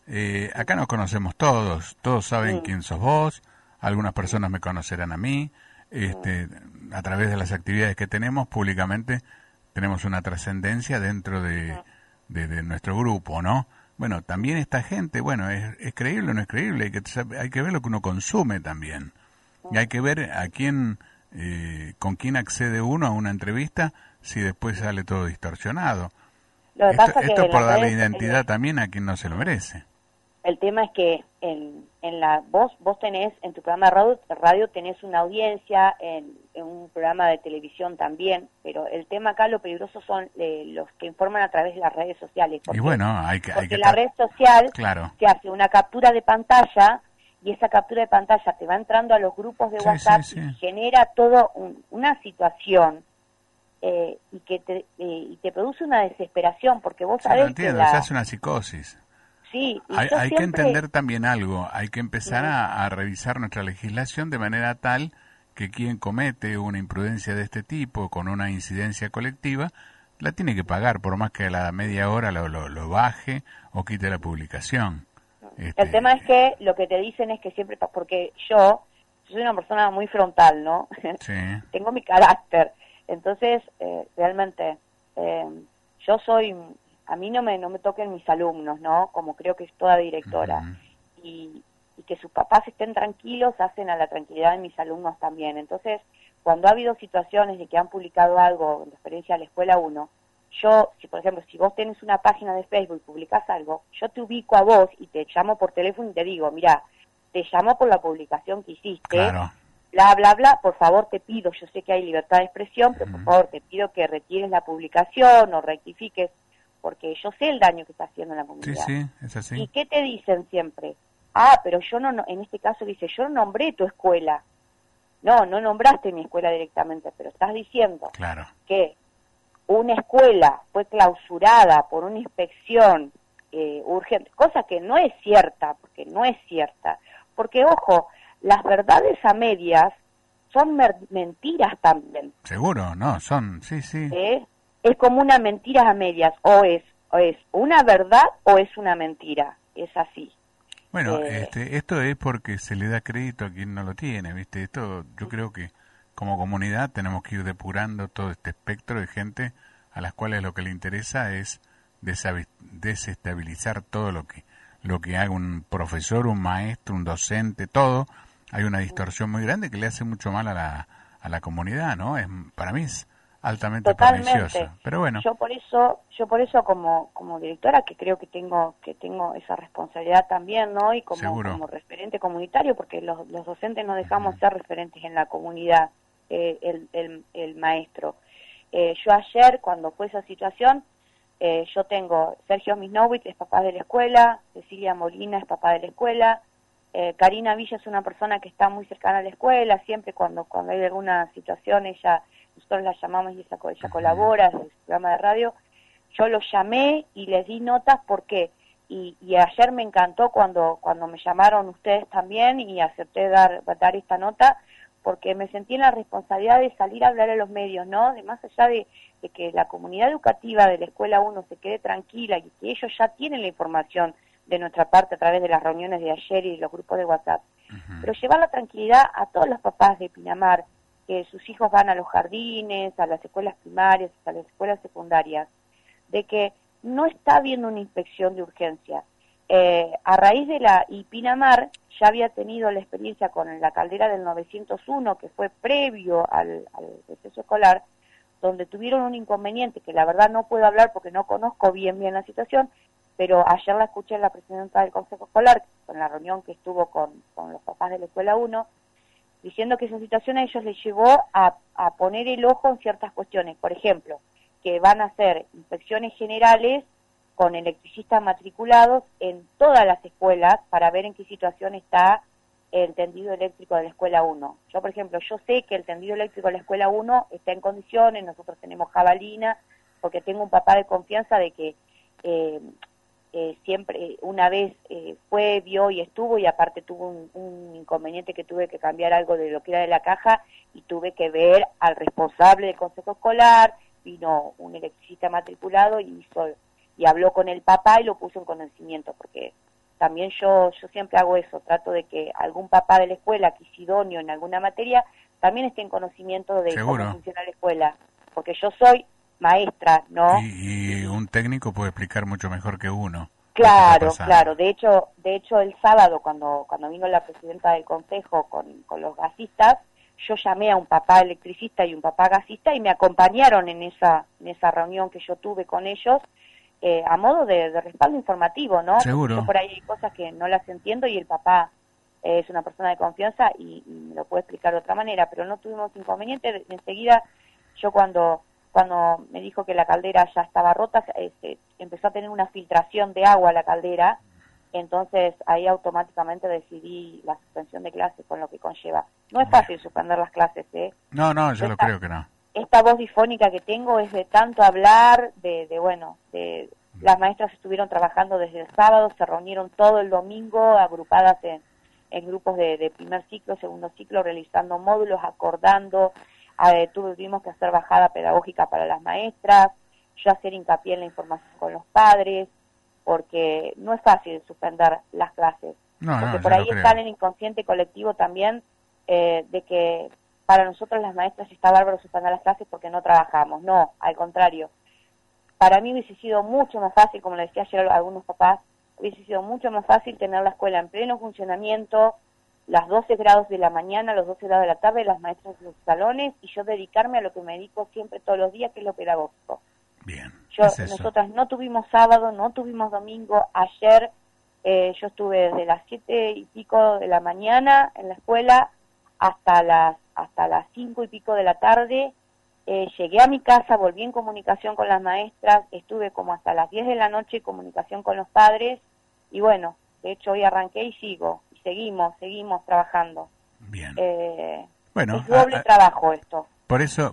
acá nos conocemos todos saben Mm, quién sos vos, algunas personas me conocerán a mí, mm, a través de las actividades que tenemos públicamente tenemos una trascendencia dentro mm, de nuestro grupo, ¿no? Bueno, también esta gente, bueno, es creíble o no es creíble, hay que ver lo que uno consume también. Y hay mm. que ver a quién, con quién accede uno a una entrevista si después sale todo distorsionado. Lo que pasa que Esto en por las darle redes, identidad también a quien no se lo merece. el tema es que vos tenés en tu programa de radio tenés una audiencia, en un programa de televisión también, pero el tema acá lo peligroso son los que informan a través de las redes sociales. ¿Por Y qué? bueno, hay que Porque la estar red social claro. se hace una captura de pantalla y esa captura de pantalla te va entrando a los grupos de Sí, sí, WhatsApp sí. y genera todo una situación y te produce una desesperación porque vos Sí, lo sabés que entiendo, se hace una psicosis. sí, y yo Hay que siempre, entender también algo, hay que empezar mm, a revisar nuestra legislación de manera tal que quien comete una imprudencia de este tipo con una incidencia colectiva la tiene que pagar, por más que a la media hora lo baje o quite la publicación. el tema Este, es que lo que te dicen es que siempre, porque yo soy una persona muy frontal, ¿no? sí, Tengo mi carácter, entonces realmente eh, yo soy, a mí no me toquen mis alumnos, ¿no? Como creo que es toda directora, ujú, y, y que sus papás estén tranquilos hacen a la tranquilidad de mis alumnos también, entonces cuando ha habido situaciones de que han publicado algo en referencia a la escuela uno, yo, si por ejemplo, si vos tenés una página de Facebook y publicás algo, yo te ubico a vos y te llamo por teléfono y te digo, mira, te llamo por la publicación que hiciste, claro, bla, bla, bla, por favor te pido, yo sé que hay libertad de expresión, pero por ujú, favor te pido que retires la publicación o rectifiques, porque yo sé el daño que está haciendo en la sí, comunidad. sí, es así, ¿Y qué te dicen siempre? Ah, pero yo no, en este caso dice, yo no nombré tu escuela. No, no nombraste mi escuela directamente, pero estás diciendo claro. que una escuela fue clausurada por una inspección urgente, cosa que no es cierta, porque no es cierta, porque ojo, las verdades a medias son mentiras también, Seguro, no, son, sí, sí. ¿eh? Es como una mentira a medias, o es una verdad o es una mentira, es así. Bueno, Eh, esto es porque se le da crédito a quien no lo tiene, ¿viste? Esto yo creo que como comunidad tenemos que ir depurando todo este espectro de gente a las cuales lo que le interesa es desestabilizar todo lo que haga un profesor, un maestro, un docente, todo. Hay una distorsión muy grande que le hace mucho mal a la comunidad, ¿no? Para mí es altamente Totalmente. pernicioso. Pero bueno, Yo por eso como directora que creo que tengo esa responsabilidad también, ¿no? Y seguro. como referente comunitario, porque los docentes no dejamos Ujú, ser referentes en la comunidad, el maestro. Yo ayer, cuando fue esa situación, yo tengo Sergio Misnowitz, es papá de la escuela, Cecilia Molina es papá de la escuela, Karina Villa es una persona que está muy cercana a la escuela, siempre cuando hay alguna situación nosotros la llamamos y ella ujú. colabora en el programa de radio, yo lo llamé y les di notas porque, y ayer me encantó cuando me llamaron ustedes también y acepté dar esta nota, porque me sentí en la responsabilidad de salir a hablar a los medios, ¿no? De más allá de que la comunidad educativa de la Escuela 1 se quede tranquila y que ellos ya tienen la información de nuestra parte a través de las reuniones de ayer y los grupos de WhatsApp, pero llevar la tranquilidad a todos los papás de Pinamar, que sus hijos van a los jardines, a las escuelas primarias, a las escuelas secundarias, de que no está habiendo una inspección de urgencia. A raíz de y Pinamar ya había tenido la experiencia con la caldera del 901, que fue previo al receso escolar, donde tuvieron un inconveniente, que la verdad no puedo hablar porque no conozco bien la situación, pero ayer la escuché en la presidenta del Consejo Escolar, con la reunión que estuvo con los papás de la Escuela 1, diciendo que esa situación a ellos les llevó a poner el ojo en ciertas cuestiones. Por ejemplo, que van a hacer inspecciones generales con electricistas matriculados en todas las escuelas para ver en qué situación está el tendido eléctrico de la Escuela 1. Yo, por ejemplo, yo sé que el tendido eléctrico de la Escuela 1 está en condiciones, nosotros tenemos jabalina, porque tengo un papá de confianza de que eh, siempre, una vez fue, vio y estuvo, y aparte tuvo un inconveniente que tuve que cambiar algo de lo que era de la caja, y tuve que ver al responsable del consejo escolar, vino un electricista matriculado y habló con el papá y lo puso en conocimiento, porque también yo siempre hago eso, trato de que algún papá de la escuela que es idóneo en alguna materia también esté en conocimiento de Seguro. cómo funciona la escuela, porque yo soy maestra, ¿no? Y un técnico puede explicar mucho mejor que uno. Claro, claro. De hecho el sábado cuando vino la presidenta del consejo con los gasistas, yo llamé a un papá electricista y un papá gasista y me acompañaron en esa reunión que yo tuve con ellos, a modo de respaldo informativo, ¿no? Seguro. Yo por ahí hay cosas que no las entiendo y el papá es una persona de confianza y me lo puede explicar de otra manera, pero no tuvimos inconveniente. Enseguida yo cuando me dijo que la caldera ya estaba rota, empezó a tener una filtración de agua a la caldera, entonces ahí automáticamente decidí la suspensión de clases con lo que conlleva. No es fácil suspender las clases, ¿eh? No, yo lo creo que no. Esta voz difónica que tengo es de tanto hablar, las maestras estuvieron trabajando desde el sábado, se reunieron todo el domingo, agrupadas en grupos de primer ciclo, segundo ciclo, realizando módulos, acordando, tuvimos que hacer bajada pedagógica para las maestras, yo hacer hincapié en la información con los padres, porque no es fácil suspender las clases, porque por ahí está en el inconsciente colectivo también de que para nosotros las maestras está bárbaro suspender las clases porque no trabajamos. No, al contrario. Para mí hubiese sido mucho más fácil, como le decía ayer a algunos papás, hubiese sido mucho más fácil tener la escuela en pleno funcionamiento, las 12 grados de la mañana, los 12 grados de la tarde, las maestras en los salones, y yo dedicarme a lo que me dedico siempre todos los días, que es lo pedagógico. Bien. Nosotras no tuvimos sábado, no tuvimos domingo. Ayer yo estuve desde las 7 y pico de la mañana en la escuela hasta las 5 y pico de la tarde. Llegué a mi casa, volví en comunicación con las maestras, estuve como hasta las 10 de la noche en comunicación con los padres, y bueno, de hecho hoy arranqué y seguimos trabajando. Bien. Bueno, es doble trabajo esto. Por eso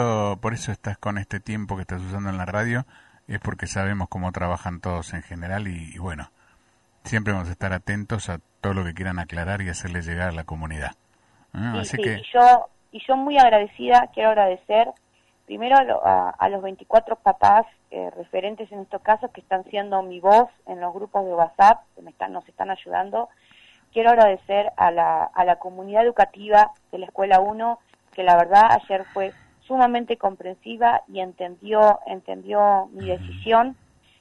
estás con este tiempo que estás usando en la radio, es porque sabemos cómo trabajan todos en general y bueno, siempre vamos a estar atentos a todo lo que quieran aclarar y hacerle llegar a la comunidad. Sí, y yo muy agradecida, quiero agradecer primero a los 24 papás referentes en estos casos que están siendo mi voz en los grupos de WhatsApp, que nos están ayudando. Quiero agradecer a la comunidad educativa de la Escuela 1, que la verdad ayer fue sumamente comprensiva y entendió mi decisión,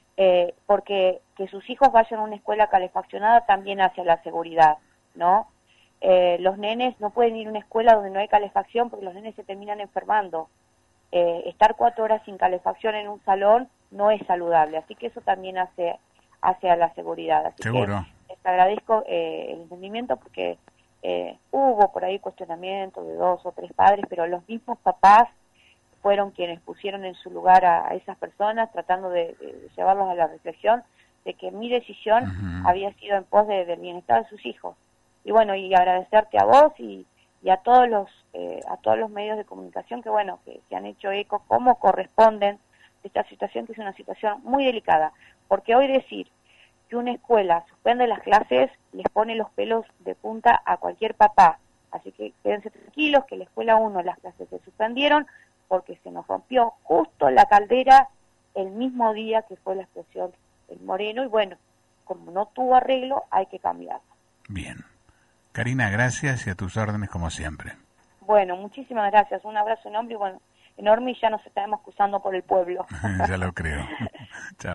porque que sus hijos vayan a una escuela calefaccionada también hacia la seguridad, ¿no? Los nenes no pueden ir a una escuela donde no hay calefacción porque los nenes se terminan enfermando. Estar 4 horas sin calefacción en un salón no es saludable, así que eso también hace a la seguridad. Así Seguro. Que les agradezco el entendimiento porque hubo por ahí cuestionamiento de 2 o 3 padres, pero los mismos papás fueron quienes pusieron en su lugar a esas personas, tratando de llevarlos a la reflexión de que mi decisión había sido en pos del bienestar de sus hijos. Y bueno, y agradecerte a vos y a todos los medios de comunicación que bueno, que se han hecho eco como corresponden de esta situación, que es una situación muy delicada, porque hoy decir que una escuela suspende las clases les pone los pelos de punta a cualquier papá, así que quédense tranquilos que la Escuela 1 las clases se suspendieron porque se nos rompió justo la caldera el mismo día que fue la explosión del Moreno, y bueno, como no tuvo arreglo hay que cambiarlo. Bien. Karina, gracias y a tus órdenes como siempre. Bueno, muchísimas gracias. Un abrazo enorme y ya nos estaremos cruzando por el pueblo. Ya lo creo. Chao.